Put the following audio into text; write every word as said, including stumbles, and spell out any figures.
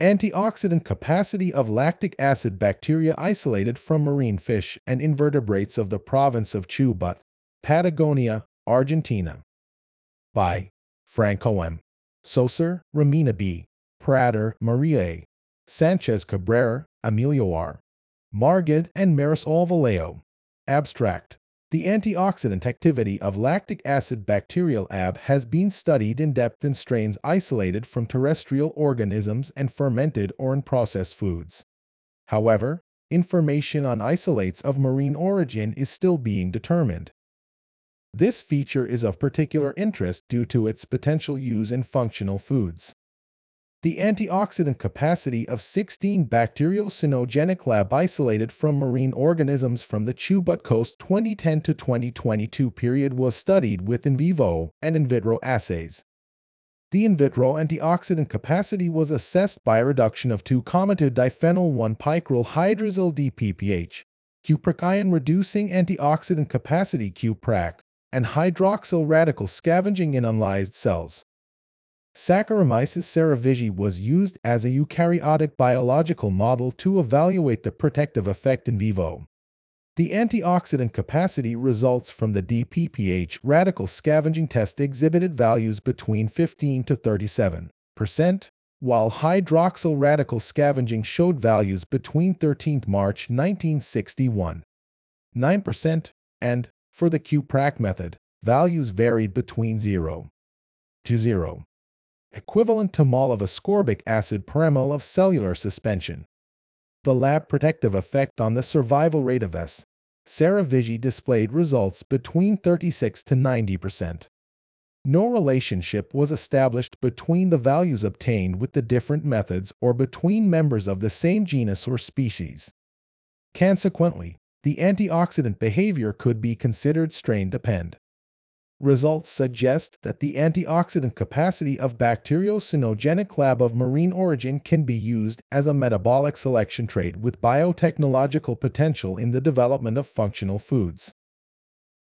Antioxidant capacity of lactic acid bacteria isolated from marine fish and invertebrates of the province of Chubut, Patagonia, Argentina. By Franco M. Soser, Romina B. Prater, Maria A. Sanchez Cabrera, Emilio R. Margid, and Marisol Vallejo. Abstract. The antioxidant activity of lactic acid bacterial A B has been studied in depth in strains isolated from terrestrial organisms and fermented or in processed foods. However, information on isolates of marine origin is still being determined. This feature is of particular interest due to its potential use in functional foods. The antioxidant capacity of sixteen bacteriocyanogenic lab isolated from marine organisms from the Chubut Coast twenty ten to twenty twenty-two period was studied with in vivo and in vitro assays. The in vitro antioxidant capacity was assessed by a reduction of two two diphenyl one picryl hydrazyl D P P H, cupric reducing antioxidant capacity cuprac, and hydroxyl radical scavenging in unlyzed cells. Saccharomyces cerevisiae was used as a eukaryotic biological model to evaluate the protective effect in vivo. The antioxidant capacity results from the D P P H radical scavenging test exhibited values between fifteen to thirty-seven percent, while hydroxyl radical scavenging showed values between thirteenth March nineteen sixty-one, nine percent, and, for the cuprac method, values varied between zero to zero. Equivalent to mol of ascorbic acid per ml of cellular suspension. The lab protective effect on the survival rate of S. cerevisiae displayed results between thirty-six to ninety percent. No relationship was established between the values obtained with the different methods or between members of the same genus or species. Consequently, the antioxidant behavior could be considered strain-dependent. Results suggest that the antioxidant capacity of bacteriocyanogenic lab of marine origin can be used as a metabolic selection trait with biotechnological potential in the development of functional foods.